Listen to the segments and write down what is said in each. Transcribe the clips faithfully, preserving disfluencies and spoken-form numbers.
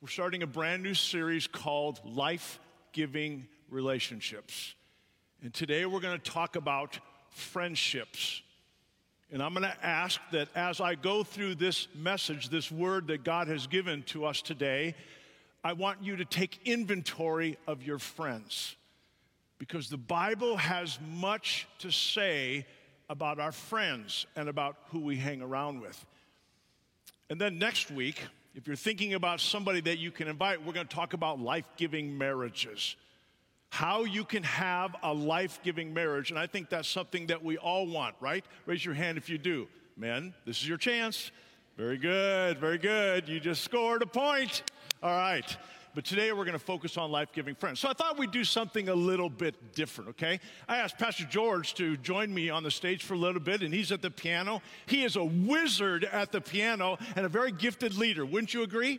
We're starting a brand new series called Life-Giving Relationships. And today we're going to talk about friendships. And I'm going to ask that as I go through this message, this word that God has given to us today, I want you to take inventory of your friends. Because the Bible has much to say about our friends and about who we hang around with. And then next week, if you're thinking about somebody that you can invite, we're going to talk about life-giving marriages. How you can have a life-giving marriage. And I think that's something that we all want, right? Raise your hand if you do. Men, this is your chance. Very good, very good. You just scored a point. All right. But today we're going to focus on life-giving friends. So I thought we'd do something a little bit different, okay? I asked Pastor George to join me on the stage for a little bit, and he's at the piano. He is a wizard at the piano and a very gifted leader. Wouldn't you agree?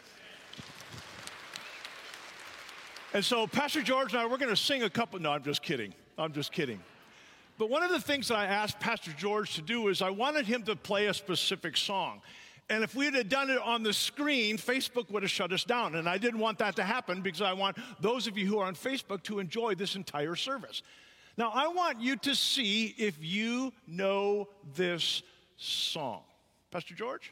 And so Pastor George and I, we're going to sing a couple. No, I'm just kidding. I'm just kidding. But one of the things that I asked Pastor George to do is I wanted him to play a specific song. And if we had done it on the screen, Facebook would have shut us down. And I didn't want that to happen because I want those of you who are on Facebook to enjoy this entire service. Now, I want you to see if you know this song. Pastor George?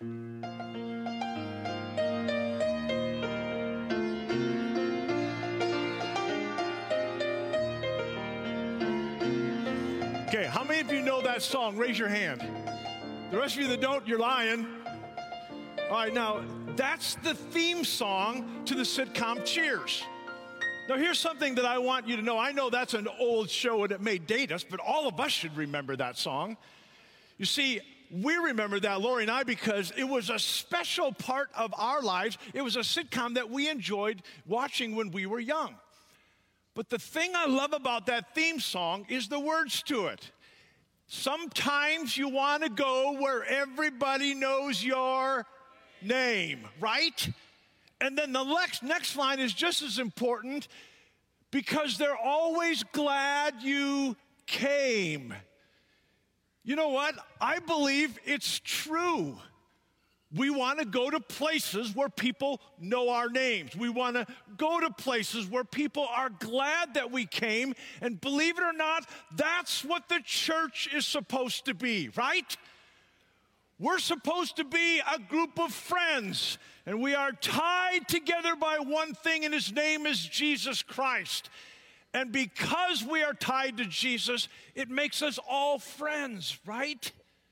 Okay, how many of you know that song? Raise your hand. The rest of you that don't, you're lying. All right, now, that's the theme song to the sitcom Cheers. Now, here's something that I want you to know. I know that's an old show and it may date us, but all of us should remember that song. You see, we remember that, Lori and I, because it was a special part of our lives. It was a sitcom that we enjoyed watching when we were young. But the thing I love about that theme song is the words to it. Sometimes you want to go where everybody knows your name, right? And then the next, next line is just as important because they're always glad you came. You know what? I believe it's true. We want to go to places where people know our names. We want to go to places where people are glad that we came. And believe it or not, that's what the church is supposed to be, right? We're supposed to be a group of friends, and we are tied together by one thing, and his name is Jesus Christ. And because we are tied to Jesus, it makes us all friends, right?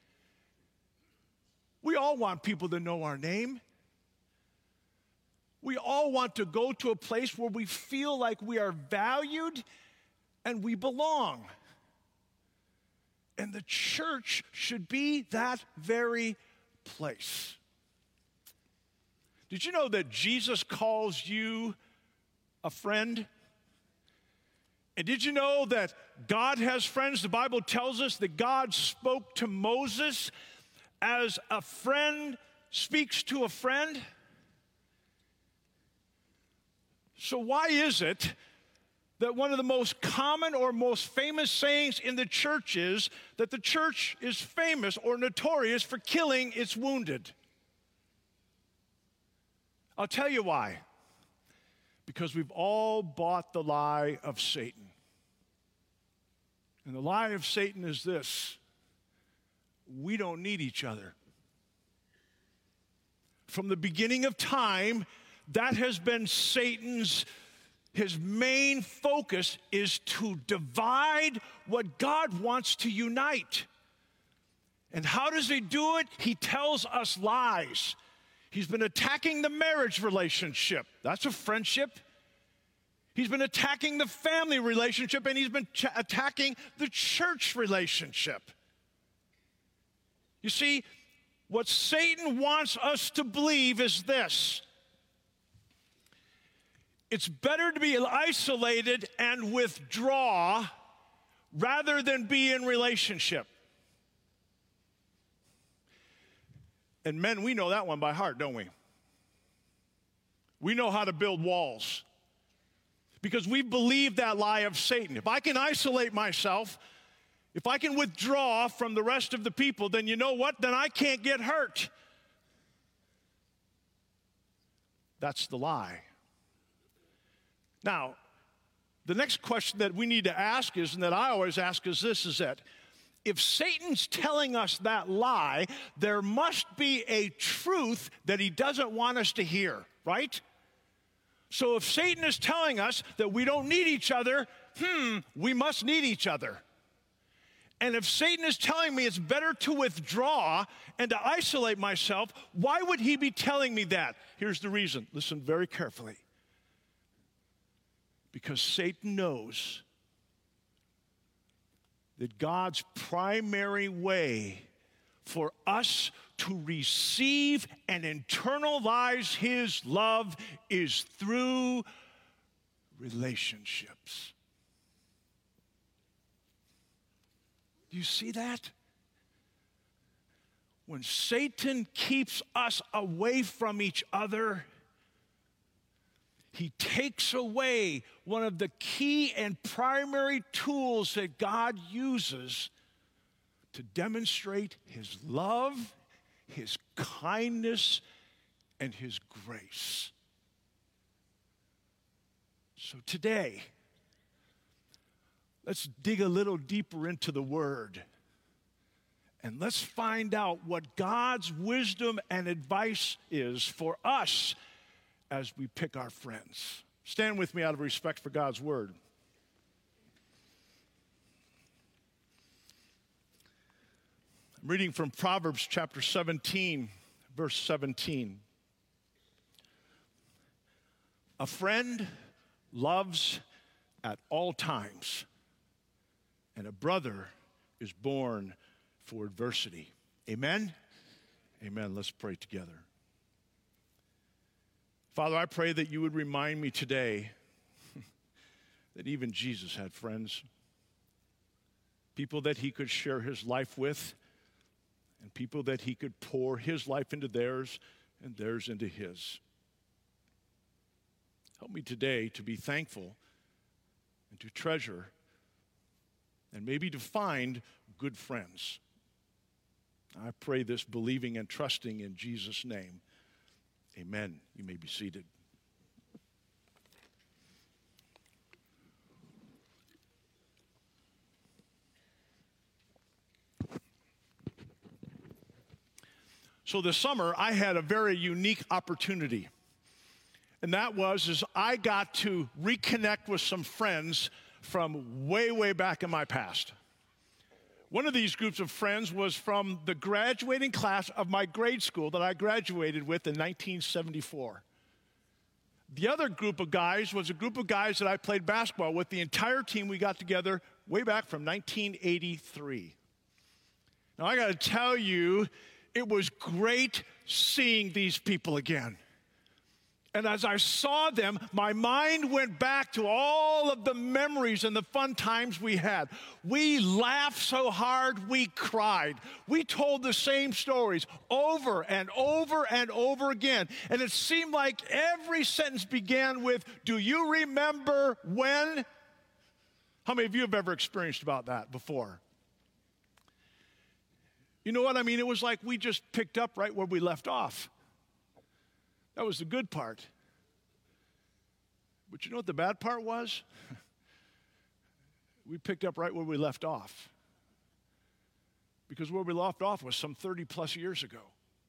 We all want people to know our name. We all want to go to a place where we feel like we are valued and we belong. And the church should be that very place. Did you know that Jesus calls you a friend? And did you know that God has friends? The Bible tells us that God spoke to Moses as a friend speaks to a friend. So why is it that one of the most common or most famous sayings in the church is that the church is famous or notorious for killing its wounded? I'll tell you why. Because we've all bought the lie of Satan. And the lie of Satan is this: we don't need each other. From the beginning of time, that has been Satan's His main focus is to divide what God wants to unite. And how does he do it? He tells us lies. He's been attacking the marriage relationship. That's a friendship. He's been attacking the family relationship, and he's been ch- attacking the church relationship. You see, what Satan wants us to believe is this: it's better to be isolated and withdraw rather than be in relationship. And men, we know that one by heart, don't we? We know how to build walls because we believe that lie of Satan. If I can isolate myself, if I can withdraw from the rest of the people, then you know what? Then I can't get hurt. That's the lie. Now, the next question that we need to ask is, and that I always ask is this, is that if Satan's telling us that lie, there must be a truth that he doesn't want us to hear, right? So if Satan is telling us that we don't need each other, hmm, we must need each other. And if Satan is telling me it's better to withdraw and to isolate myself, why would he be telling me that? Here's the reason. Listen very carefully. Because Satan knows that God's primary way for us to receive and internalize his love is through relationships. Do you see that? When Satan keeps us away from each other, he takes away one of the key and primary tools that God uses to demonstrate his love, his kindness, and his grace. So today, let's dig a little deeper into the Word. And let's find out what God's wisdom and advice is for us as we pick our friends. Stand with me out of respect for God's Word. I'm reading from Proverbs chapter seventeen, verse seventeen. A friend loves at all times, and a brother is born for adversity. Amen? Amen. Let's pray together. Father, I pray that you would remind me today that even Jesus had friends, people that he could share his life with, and people that he could pour his life into theirs and theirs into his. Help me today to be thankful and to treasure and maybe to find good friends. I pray this believing and trusting in Jesus' name. Amen. You may be seated. So this summer, I had a very unique opportunity. And that was is I got to reconnect with some friends from way, way back in my past. One of these groups of friends was from the graduating class of my grade school that I graduated with in nineteen seventy-four. The other group of guys was a group of guys that I played basketball with. The entire team, we got together way back from nineteen eighty-three. Now, I got to tell you, it was great seeing these people again. And as I saw them, my mind went back to all of the memories and the fun times we had. We laughed so hard, we cried. We told the same stories over and over and over again. And it seemed like every sentence began with, "Do you remember when?" How many of you have ever experienced about that before? You know what I mean? It was like we just picked up right where we left off. That was the good part. But you know what the bad part was? We picked up right where we left off. Because where we left off was some thirty plus years ago.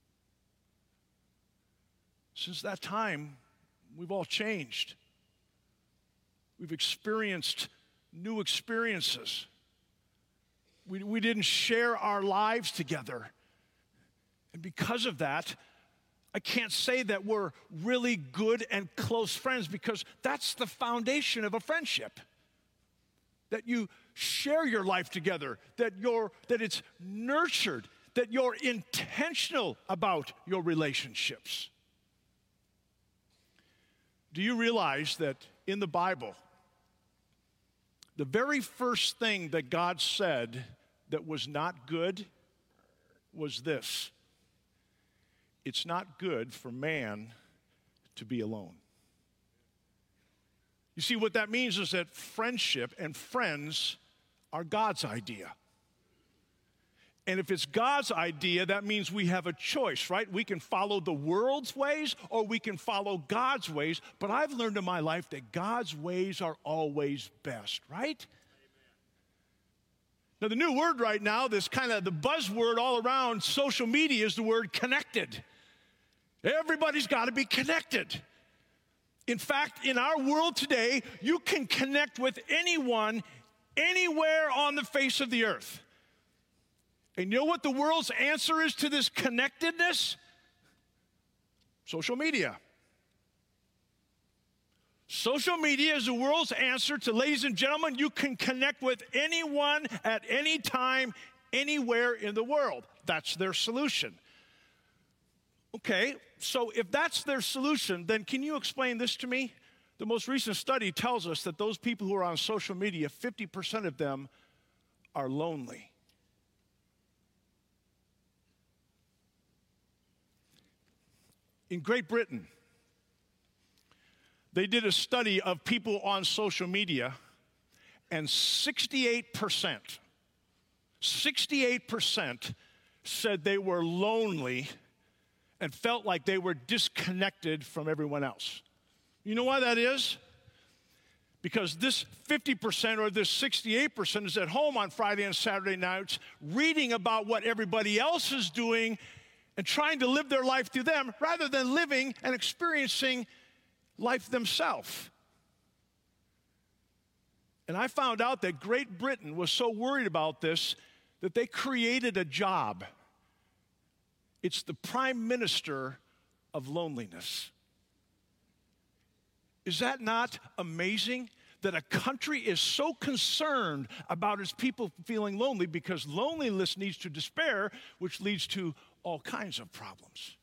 Since that time, we've all changed. We've experienced new experiences. We, we didn't share our lives together. And because of that, I can't say that we're really good and close friends, because that's the foundation of a friendship. That you share your life together, that you're that it's nurtured, that you're intentional about your relationships. Do you realize that in the Bible, the very first thing that God said that was not good was this: it's not good for man to be alone. You see, what that means is that friendship and friends are God's idea. And if it's God's idea, that means we have a choice, right? We can follow the world's ways or we can follow God's ways. But I've learned in my life that God's ways are always best, right? Now, the new word right now, this kind of the buzzword all around social media is the word connected. Everybody's got to be connected. In fact, in our world today, you can connect with anyone, anywhere on the face of the earth. And you know what the world's answer is to this connectedness? Social media. Social media is the world's answer to, ladies and gentlemen, you can connect with anyone at any time, anywhere in the world. That's their solution. Okay, so if that's their solution, then can you explain this to me? The most recent study tells us that those people who are on social media, fifty percent of them are lonely. In Great Britain, they did a study of people on social media, and sixty-eight percent, sixty-eight percent said they were lonely and felt like they were disconnected from everyone else. You know why that is? Because this fifty percent or this sixty-eight percent is at home on Friday and Saturday nights reading about what everybody else is doing and trying to live their life through them rather than living and experiencing life themselves. And I found out that Great Britain was so worried about this that they created a job. It's the Prime Minister of Loneliness. Is that not amazing? That a country is so concerned about its people feeling lonely, because loneliness leads to despair, which leads to all kinds of problems.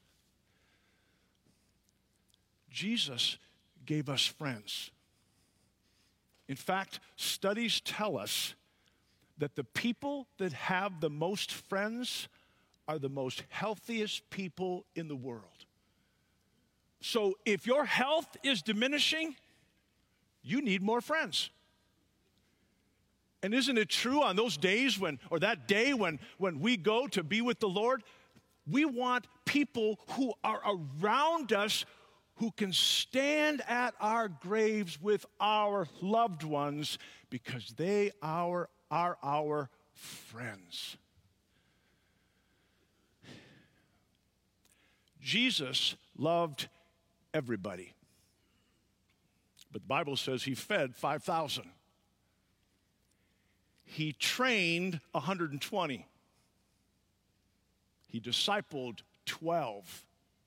Jesus gave us friends. In fact, studies tell us that the people that have the most friends are the most healthiest people in the world. So if your health is diminishing, you need more friends. And isn't it true on those days when, or that day when, when we go to be with the Lord, we want people who are around us who can stand at our graves with our loved ones because they are, are our friends. Jesus loved everybody. But the Bible says he fed five thousand. He trained one hundred twenty. He discipled twelve.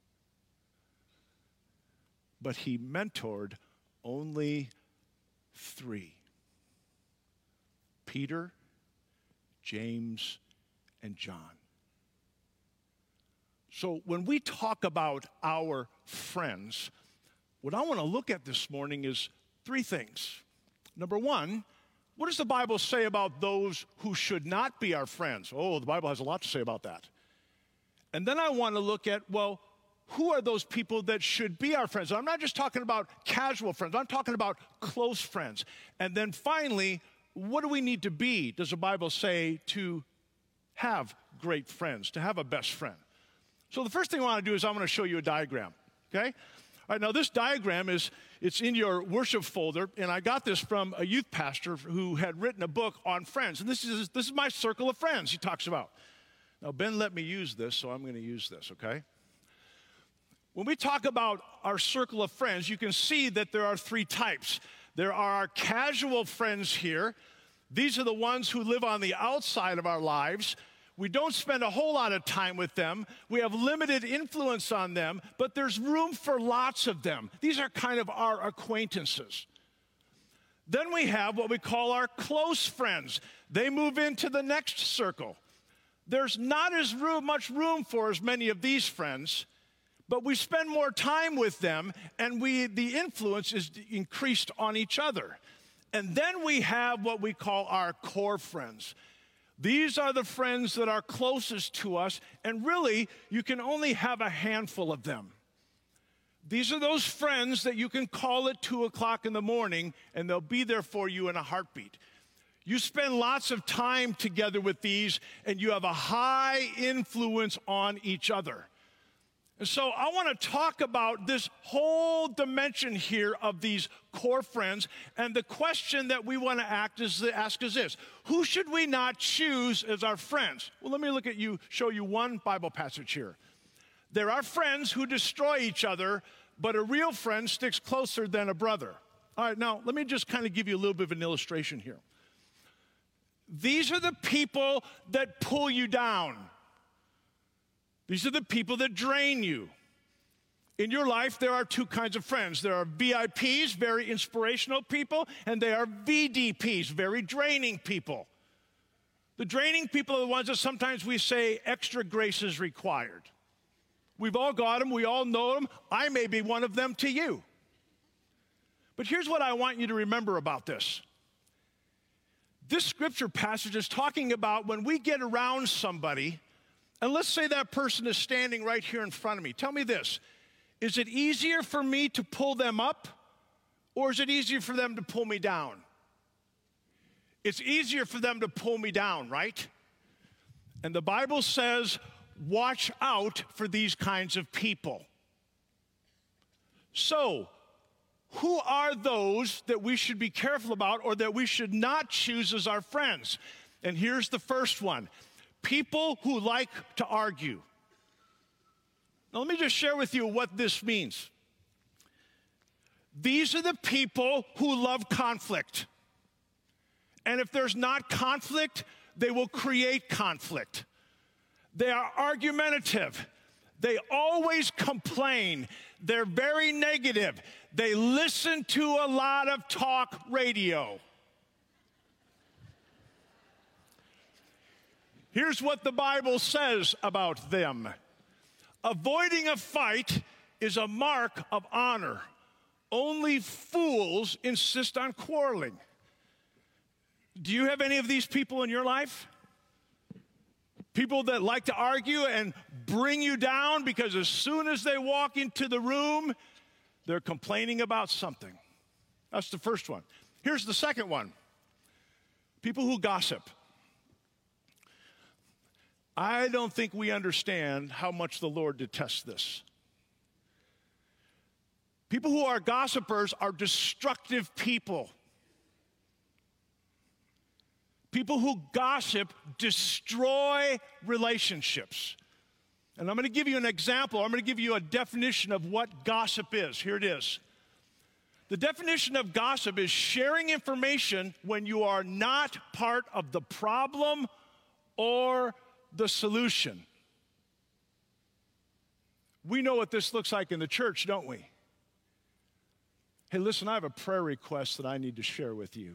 But he mentored only three: Peter, James, and John. So when we talk about our friends, what I want to look at this morning is three things. Number one, what does the Bible say about those who should not be our friends? Oh, the Bible has a lot to say about that. And then I want to look at, well, who are those people that should be our friends? I'm not just talking about casual friends. I'm talking about close friends. And then finally, what do we need to be, does the Bible say, to have great friends, to have a best friend? So the first thing I want to do is I'm going to show you a diagram, okay? All right, now this diagram is, it's in your worship folder, and I got this from a youth pastor who had written a book on friends. And this is, this is my circle of friends he talks about. Now, Ben let me use this, so I'm going to use this, okay? When we talk about our circle of friends, you can see that there are three types. There are our casual friends here. These are the ones who live on the outside of our lives. We don't spend a whole lot of time with them. We have limited influence on them, but there's room for lots of them. These are kind of our acquaintances. Then we have what we call our close friends. They move into the next circle. There's not as room, much room for as many of these friends, but we spend more time with them, and we, the influence is increased on each other. And then we have what we call our core friends. These are the friends that are closest to us, and really, you can only have a handful of them. These are those friends that you can call at two o'clock in the morning, and they'll be there for you in a heartbeat. You spend lots of time together with these, and you have a high influence on each other. And so I want to talk about this whole dimension here of these core friends. And the question that we want to act is, ask is this: who should we not choose as our friends? Well, let me look at you, show you one Bible passage here. There are friends who destroy each other, but a real friend sticks closer than a brother. All right, now let me just kind of give you a little bit of an illustration here. These are the people that pull you down. These are the people that drain you. In your life, there are two kinds of friends. There are V I Ps, very inspirational people, and there are V D Ps, very draining people. The draining people are the ones that sometimes we say extra grace is required. We've all got them. We all know them. I may be one of them to you. But here's what I want you to remember about this. This scripture passage is talking about when we get around somebody, and let's say that person is standing right here in front of me. Tell me this: is it easier for me to pull them up, or is it easier for them to pull me down? It's easier for them to pull me down, right? And the Bible says, watch out for these kinds of people. So, who are those that we should be careful about or that we should not choose as our friends? And here's the first one: people who like to argue. Now, let me just share with you what this means. These are the people who love conflict. And if there's not conflict, they will create conflict. They are argumentative. They always complain. They're very negative. They listen to a lot of talk radio. Here's what the Bible says about them: avoiding a fight is a mark of honor. Only fools insist on quarreling. Do you have any of these people in your life? People that like to argue and bring you down because as soon as they walk into the room, they're complaining about something. That's the first one. Here's the second one: people who gossip. I don't think we understand how much the Lord detests this. People who are gossipers are destructive people. People who gossip destroy relationships. And I'm going to give you an example. I'm going to give you a definition of what gossip is. Here it is. The definition of gossip is sharing information when you are not part of the problem or the solution. We know what this looks like in the church, don't we? Hey, listen, I have a prayer request that I need to share with you.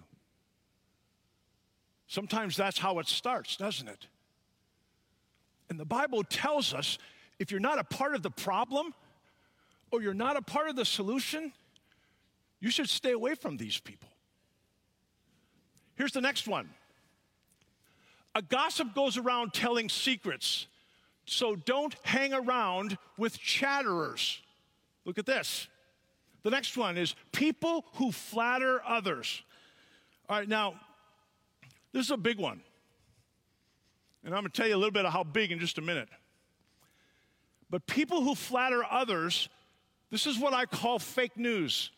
Sometimes that's how it starts, doesn't it? And the Bible tells us if you're not a part of the problem or you're not a part of the solution, you should stay away from these people. Here's the next one. A gossip goes around telling secrets, so don't hang around with chatterers. Look at this. The next one is people who flatter others. All right, now, this is a big one. And I'm going to tell you a little bit of how big in just a minute. But people who flatter others, this is what I call fake news.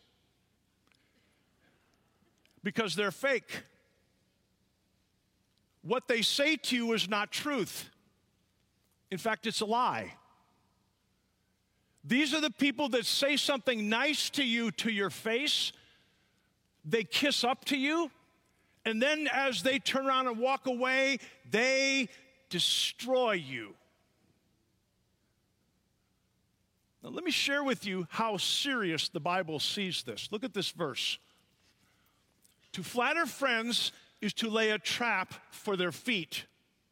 Because they're fake. What they say to you is not truth. In fact, it's a lie. These are the people that say something nice to you to your face. They kiss up to you. And then as they turn around and walk away, they destroy you. Now, let me share with you how serious the Bible sees this. Look at this verse. To flatter friends is to lay a trap for their feet.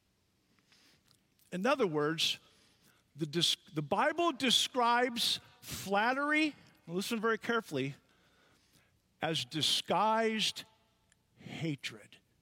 In other words, the, the Bible describes flattery, listen very carefully, as disguised hatred.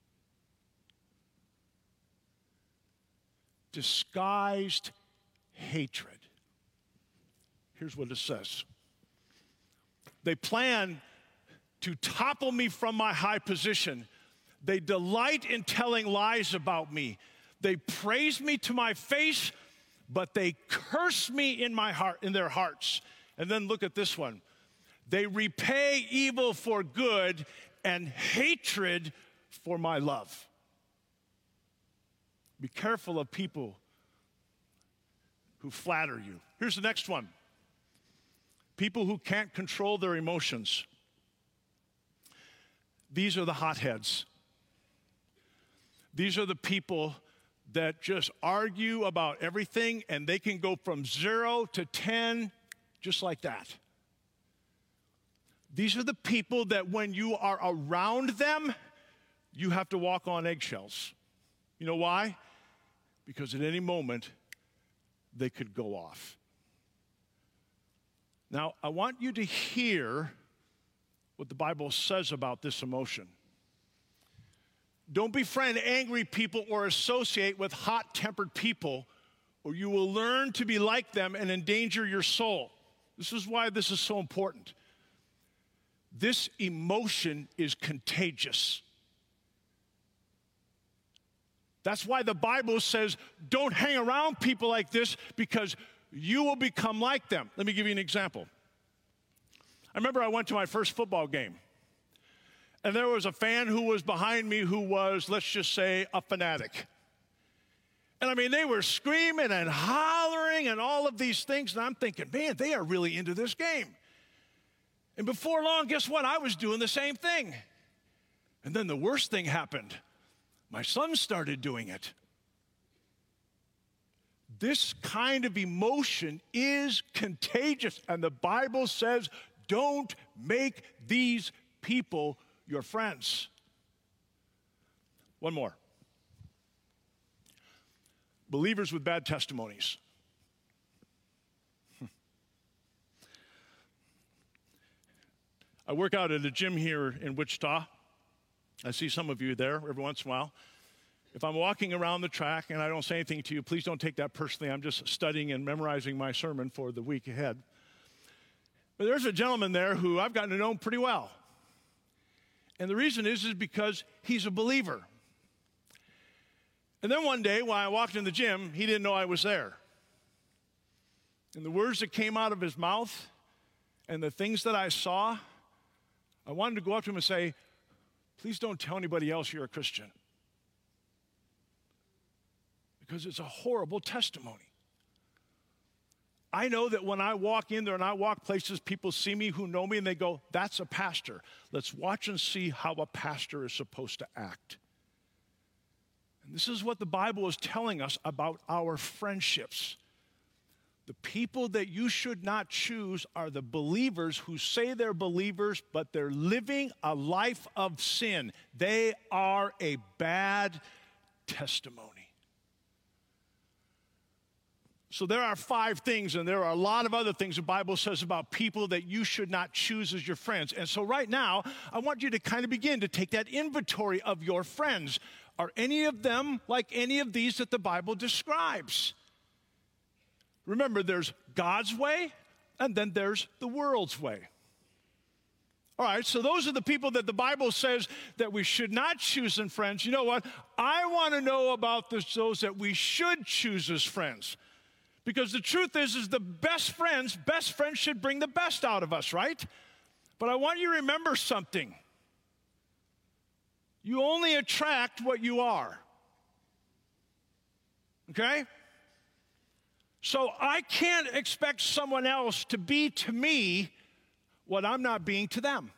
Disguised hatred. Here's what it says. They plan to topple me from my high position. They delight in telling lies about me. They praise me to my face, but they curse me in my heart, in their hearts. And then look at this one. They repay evil for good and hatred for my love. Be careful of people who flatter you. Here's the next one. People who can't control their emotions. These are the hotheads. These are the people that just argue about everything, and they can go from zero to ten just like that. These are the people that when you are around them, you have to walk on eggshells. You know why? Because at any moment, they could go off. Now, I want you to hear what the Bible says about this emotion. Don't befriend angry people or associate with hot-tempered people, or you will learn to be like them and endanger your soul. This is why this is so important. This emotion is contagious. That's why the Bible says don't hang around people like this, because you will become like them. Let me give you an example. I remember I went to my first football game, and there was a fan who was behind me who was, let's just say, a fanatic. And I mean, they were screaming and hollering and all of these things, and I'm thinking, man, they are really into this game. And before long, guess what? I was doing the same thing. And then the worst thing happened. My son started doing it. This kind of emotion is contagious, and the Bible says, don't make these people your friends. One more. Believers with bad testimonies. I work out at a gym here in Wichita. I see some of you there every once in a while. If I'm walking around the track and I don't say anything to you, please don't take that personally. I'm just studying and memorizing my sermon for the week ahead. But there's a gentleman there who I've gotten to know pretty well. And the reason is, is because he's a believer. And then one day when I walked in the gym, he didn't know I was there. And the words that came out of his mouth and the things that I saw, I wanted to go up to him and say, please don't tell anybody else you're a Christian. Because it's a horrible testimony. I know that when I walk in there and I walk places, people see me who know me and they go, that's a pastor. Let's watch and see how a pastor is supposed to act. And this is what the Bible is telling us about our friendships. The people that you should not choose are the believers who say they're believers, but they're living a life of sin. They are a bad testimony. So there are five things, and there are a lot of other things the Bible says about people that you should not choose as your friends. And so right now, I want you to kind of begin to take that inventory of your friends. Are any of them like any of these that the Bible describes? Remember, there's God's way, and then there's the world's way. All right, so those are the people that the Bible says that we should not choose as friends. You know what? I want to know about this, those that we should choose as friends. Because the truth is, is the best friends, best friends should bring the best out of us, right? But I want you to remember something. You only attract what you are. Okay? So I can't expect someone else to be to me what I'm not being to them.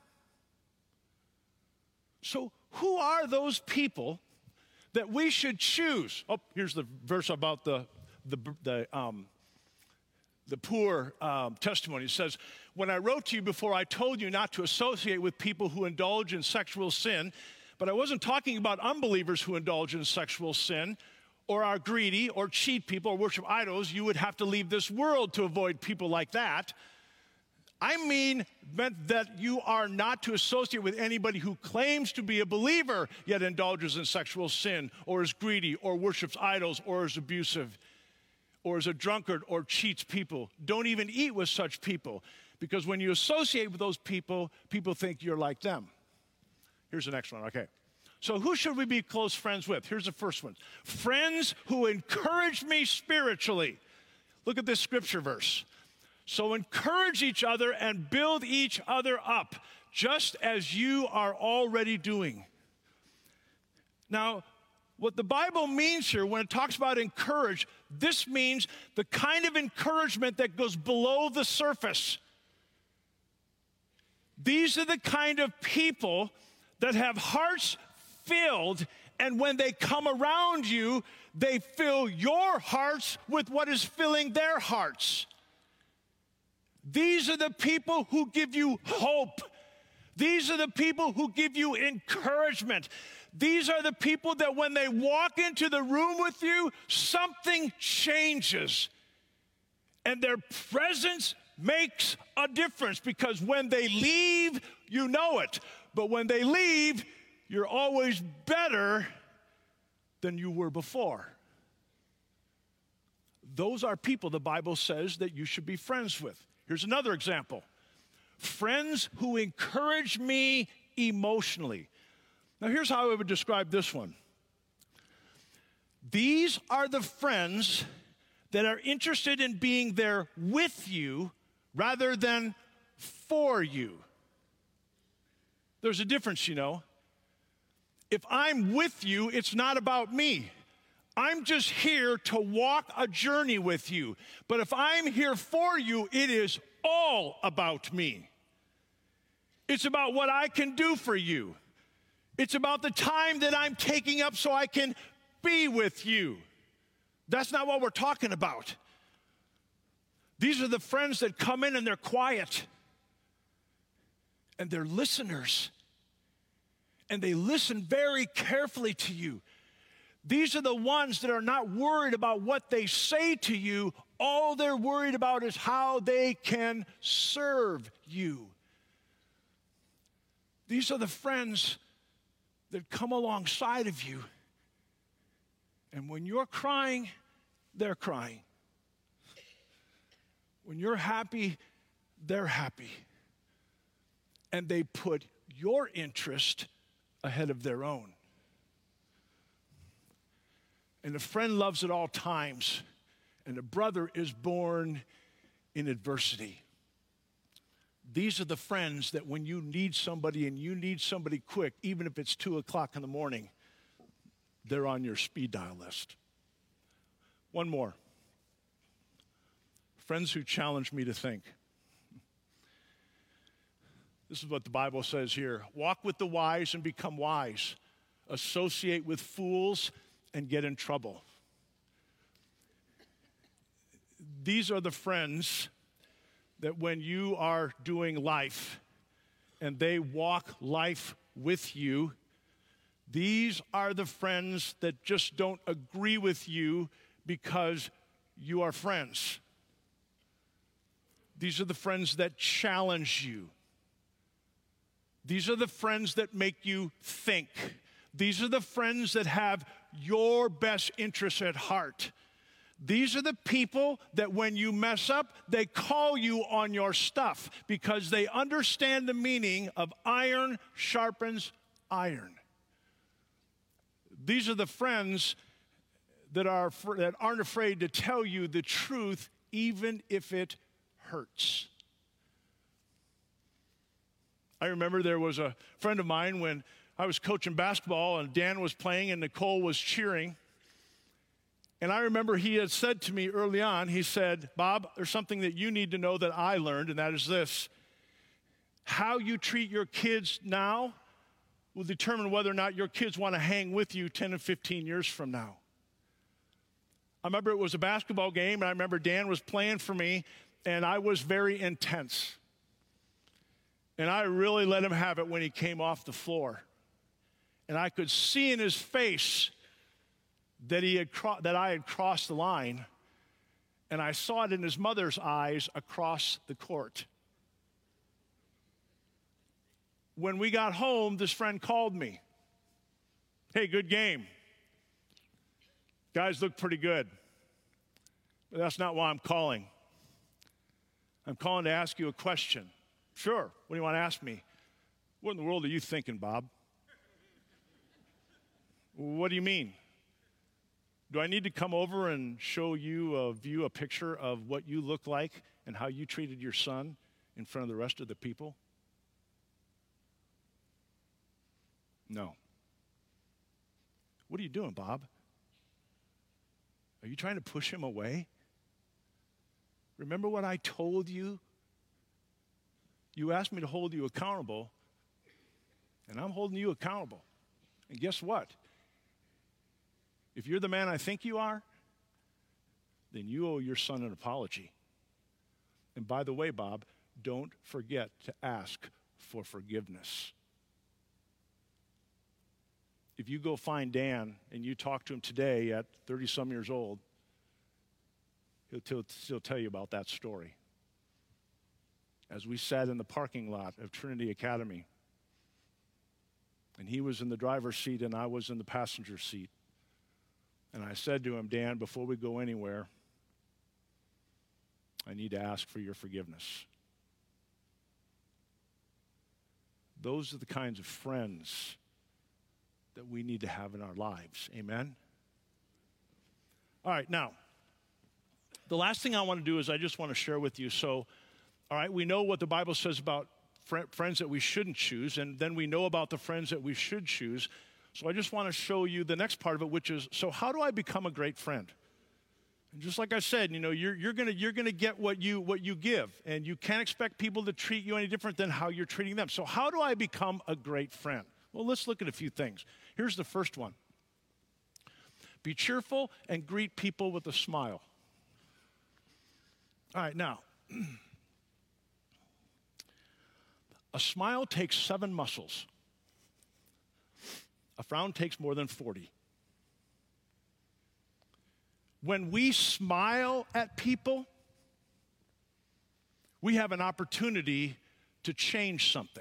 So who are those people that we should choose? Oh, here's the verse about the the the um, the poor um, testimony. It says, when I wrote to you before, I told you not to associate with people who indulge in sexual sin, but I wasn't talking about unbelievers who indulge in sexual sin or are greedy or cheat people or worship idols. You would have to leave this world to avoid people like that. I mean meant that you are not to associate with anybody who claims to be a believer yet indulges in sexual sin or is greedy or worships idols or is abusive or is a drunkard or cheats people. Don't even eat with such people, because when you associate with those people, people think you're like them. Here's the next one, okay. So who should we be close friends with? Here's the first one. Friends who encourage me spiritually. Look at this scripture verse. So encourage each other and build each other up, just as you are already doing. Now, what the Bible means here when it talks about encourage, this means the kind of encouragement that goes below the surface. These are the kind of people that have hearts filled, and when they come around you, they fill your hearts with what is filling their hearts. These are the people who give you hope. These are the people who give you encouragement. These are the people that when they walk into the room with you, something changes. And their presence makes a difference, because when they leave, you know it. But when they leave, you're always better than you were before. Those are people the Bible says that you should be friends with. Here's another example. Friends who encourage me emotionally. Now, here's how I would describe this one. These are the friends that are interested in being there with you rather than for you. There's a difference, you know. If I'm with you, it's not about me. I'm just here to walk a journey with you. But if I'm here for you, it is all about me. It's about what I can do for you. It's about the time that I'm taking up so I can be with you. That's not what we're talking about. These are the friends that come in and they're quiet. And they're listeners. And they listen very carefully to you. These are the ones that are not worried about what they say to you. All they're worried about is how they can serve you. These are the friends that come alongside of you. And when you're crying, they're crying. When you're happy, they're happy. And they put your interest ahead of their own. And a friend loves at all times, and a brother is born in adversity. These are the friends that when you need somebody and you need somebody quick, even if it's two o'clock in the morning, they're on your speed dial list. One more. Friends who challenge me to think. This is what the Bible says here. Walk with the wise and become wise. Associate with fools and get in trouble. These are the friends that when you are doing life and they walk life with you, these are the friends that just don't agree with you because you are friends. These are the friends that challenge you. These are the friends that make you think. These are the friends that have your best interests at heart. These are the people that when you mess up, they call you on your stuff because they understand the meaning of iron sharpens iron. These are the friends that, are, that aren't afraid to tell you the truth even if it hurts. I remember there was a friend of mine when I was coaching basketball and Dan was playing and Nicole was cheering. And I remember he had said to me early on, he said, Bob, there's something that you need to know that I learned, and that is this. How you treat your kids now will determine whether or not your kids want to hang with you ten and fifteen years from now. I remember it was a basketball game, and I remember Dan was playing for me, and I was very intense. And I really let him have it when he came off the floor. And I could see in his face that he had cro- that I had crossed the line, and I saw it in his mother's eyes across the court. When we got home, this friend called me. Hey, good game. Guys look pretty good. But that's not why I'm calling. I'm calling to ask you a question. Sure, what do you want to ask me? What in the world are you thinking, Bob? What do you mean? Do I need to come over and show you a view, a picture of what you look like and how you treated your son in front of the rest of the people? No. What are you doing, Bob? Are you trying to push him away? Remember what I told you? You asked me to hold you accountable, and I'm holding you accountable. And guess what? If you're the man I think you are, then you owe your son an apology. And by the way, Bob, don't forget to ask for forgiveness. If you go find Dan and you talk to him today at thirty-some years old, he'll, t- he'll tell you about that story. As we sat in the parking lot of Trinity Academy, and he was in the driver's seat and I was in the passenger seat, and I said to him, Dan, before we go anywhere, I need to ask for your forgiveness. Those are the kinds of friends that we need to have in our lives. Amen? All right, now, the last thing I want to do is I just want to share with you. So, all right, we know what the Bible says about fr- friends that we shouldn't choose, and then we know about the friends that we should choose. So I just want to show you the next part of it, which is, so how do I become a great friend? And just like I said, you know, you're, you're going you're gonna get what you, what you give, and you can't expect people to treat you any different than how you're treating them. So how do I become a great friend? Well, let's look at a few things. Here's the first one. Be cheerful and greet people with a smile. All right, now, a smile takes seven muscles. A frown takes more than forty. When we smile at people, we have an opportunity to change something.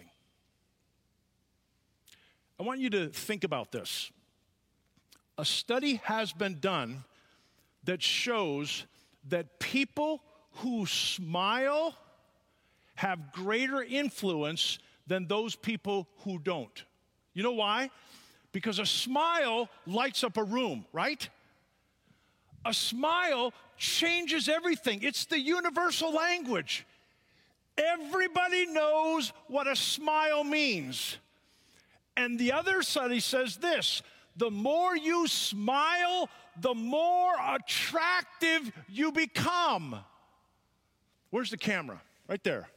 I want you to think about this. A study has been done that shows that people who smile have greater influence than those people who don't. You know why? Because a smile lights up a room, right? A smile changes everything. It's the universal language. Everybody knows what a smile means. And the other study says this: the more you smile, the more attractive you become. Where's the camera? Right there.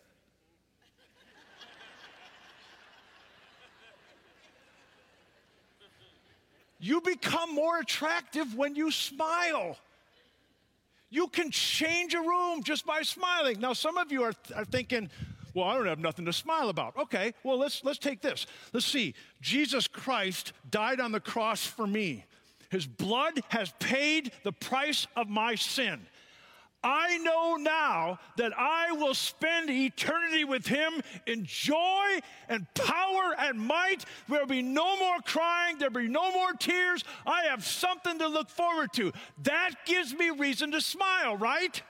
You become more attractive when you smile. You can change a room just by smiling. Now, some of you are, are thinking, well, I don't have nothing to smile about. Okay, well, let's, let's take this. Let's see. Jesus Christ died on the cross for me. His blood has paid the price of my sin. I know now that I will spend eternity with him in joy and power and might. There will be no more crying. There will be no more tears. I have something to look forward to. That gives me reason to smile, right?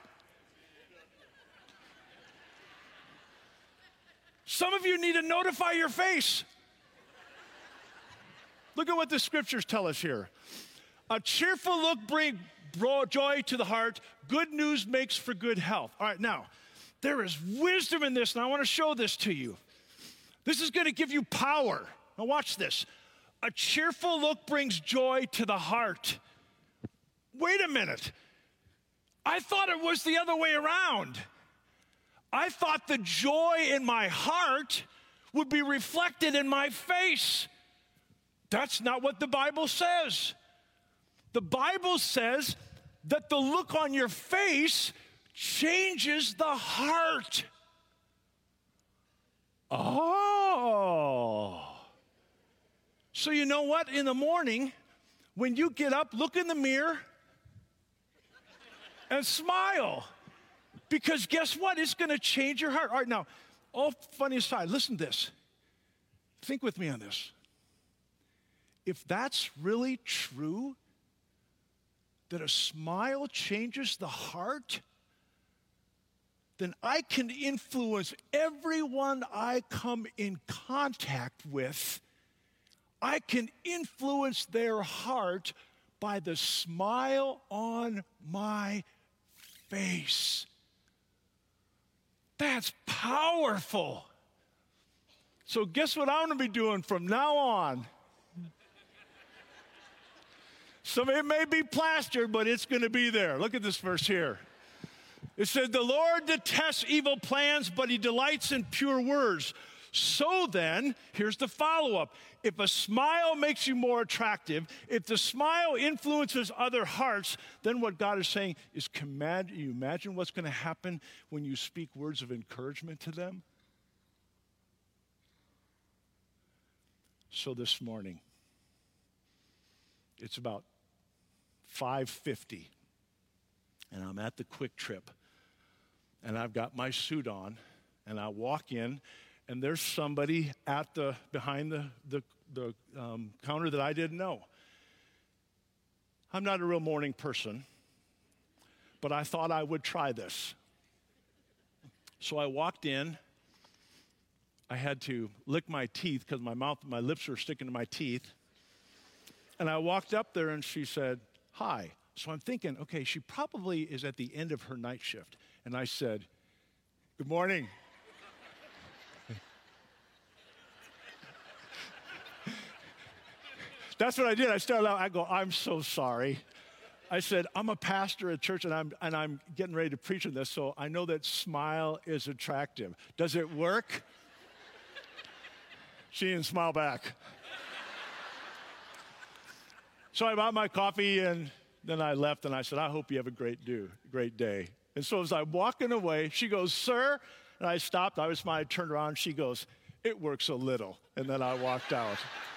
Some of you need to notify your face. Look at what the scriptures tell us here. A cheerful look brings joy to the heart. Good news makes for good health. All right, now, there is wisdom in this, and I want to show this to you. This is going to give you power. Now watch this. A cheerful look brings joy to the heart. Wait a minute. I thought it was the other way around. I thought the joy in my heart would be reflected in my face. That's not what the Bible says. The Bible says that the look on your face changes the heart. Oh. So you know what? In the morning, when you get up, look in the mirror and smile. Because guess what? It's going to change your heart. All right, now, all funny aside, listen to this. Think with me on this. If that's really true, that a smile changes the heart, then I can influence everyone I come in contact with I can influence their heart by the smile on my face. That's powerful. So guess what I'm going to be doing from now on? So it may be plastered, but it's going to be there. Look at this verse here. It says, the Lord detests evil plans, but he delights in pure words. So then, here's the follow-up. If a smile makes you more attractive, if the smile influences other hearts, then what God is saying is, can you imagine what's going to happen when you speak words of encouragement to them? So this morning, it's about five fifty, and I'm at the Quick Trip, and I've got my suit on, and I walk in, and there's somebody at the behind the the, the um, counter that I didn't know. I'm not a real morning person, but I thought I would try this. So I walked in. I had to lick my teeth because my mouth, my lips were sticking to my teeth. And I walked up there, and she said, hi. So I'm thinking, okay, she probably is at the end of her night shift. And I said, good morning. That's what I did. I started out, I go, I'm so sorry. I said, I'm a pastor at church, and I'm, and I'm getting ready to preach on this, so I know that smile is attractive. Does it work? She didn't smile back. So I bought my coffee, and then I left, and I said, I hope you have a great do, great day. And so as I'm walking away, she goes, sir, and I stopped. I was smiling, turned around, she goes, it works a little. And then I walked out.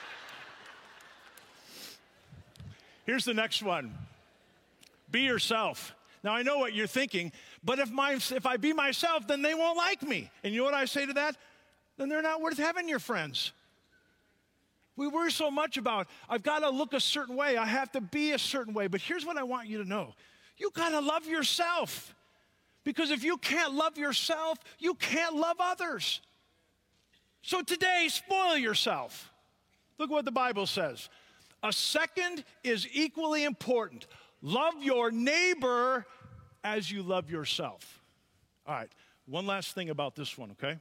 Here's the next one. Be yourself. Now, I know what you're thinking, but if, my, if I be myself, then they won't like me. And you know what I say to that? Then they're not worth having your friends. We worry so much about, I've got to look a certain way. I have to be a certain way. But here's what I want you to know. You got to love yourself. Because if you can't love yourself, you can't love others. So today, spoil yourself. Look what the Bible says. A second is equally important. Love your neighbor as you love yourself. All right, one last thing about this one, okay?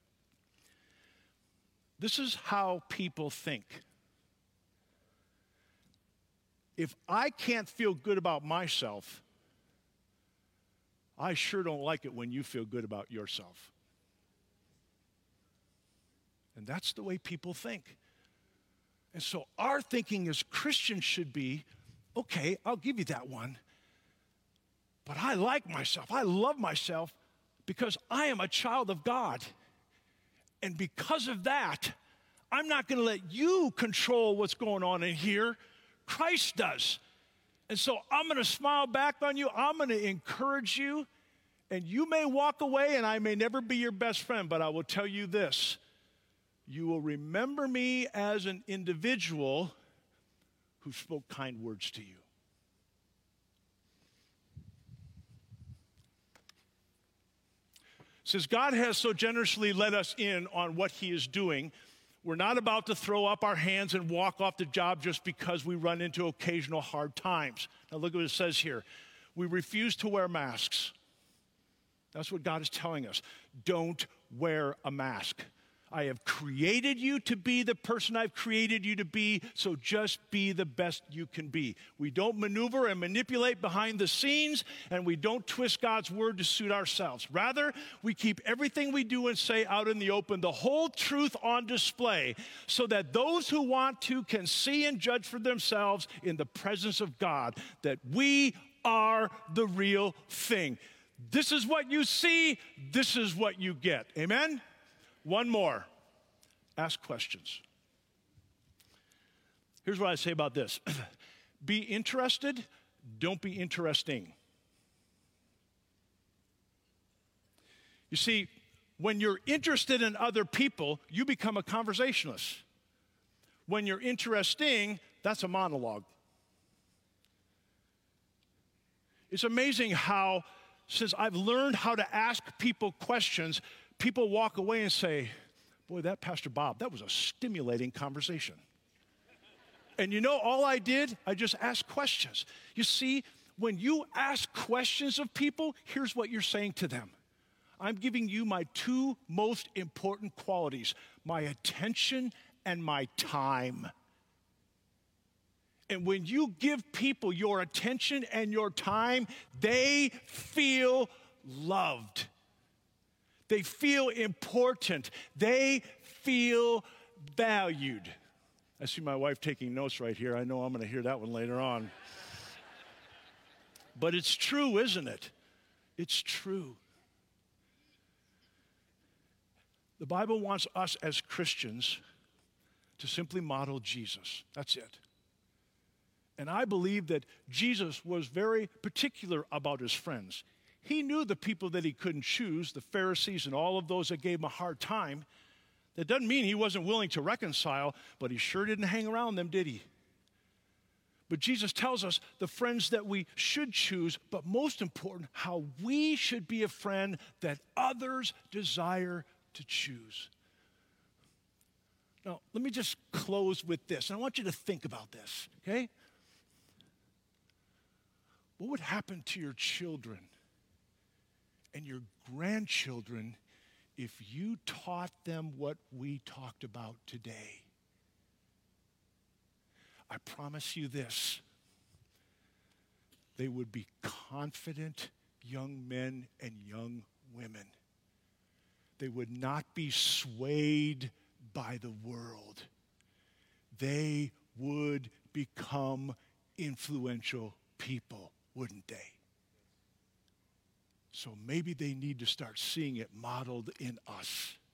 This is how people think. If I can't feel good about myself, I sure don't like it when you feel good about yourself. And that's the way people think. And so our thinking as Christians should be, okay, I'll give you that one. But I like myself. I love myself because I am a child of God. And because of that, I'm not going to let you control what's going on in here. Christ does. And so I'm going to smile back on you. I'm going to encourage you. And you may walk away, and I may never be your best friend, but I will tell you this. You will remember me as an individual who spoke kind words to you. Since God has so generously let us in on what he is doing, we're not about to throw up our hands and walk off the job just because we run into occasional hard times. Now look at what it says here. We refuse to wear masks. That's what God is telling us. Don't wear a mask. I have created you to be the person I've created you to be, so just be the best you can be. We don't maneuver and manipulate behind the scenes, and we don't twist God's word to suit ourselves. Rather, we keep everything we do and say out in the open, the whole truth on display, so that those who want to can see and judge for themselves in the presence of God that we are the real thing. This is what you see, this is what you get. Amen? One more. Ask questions. Here's what I say about this. Be interested, don't be interesting. You see, when you're interested in other people, you become a conversationalist. When you're interesting, that's a monologue. It's amazing how, since I've learned how to ask people questions, people walk away and say, boy, that Pastor Bob, that was a stimulating conversation. And you know, all I did, I just asked questions. You see, when you ask questions of people, here's what you're saying to them. I'm giving you my two most important qualities, my attention and my time. And when you give people your attention and your time, they feel loved. They feel important. They feel valued. I see my wife taking notes right here. I know I'm going to hear that one later on. But it's true, isn't it? It's true. The Bible wants us as Christians to simply model Jesus. That's it. And I believe that Jesus was very particular about his friends. He knew the people that he couldn't choose, the Pharisees and all of those that gave him a hard time. That doesn't mean he wasn't willing to reconcile, but he sure didn't hang around them, did he? But Jesus tells us the friends that we should choose, but most important, how we should be a friend that others desire to choose. Now, let me just close with this, and I want you to think about this, okay? What would happen to your children and your grandchildren if you taught them what we talked about today? I promise you this. They would be confident young men and young women. They would not be swayed by the world. They would become influential people, wouldn't they? So maybe they need to start seeing it modeled in us.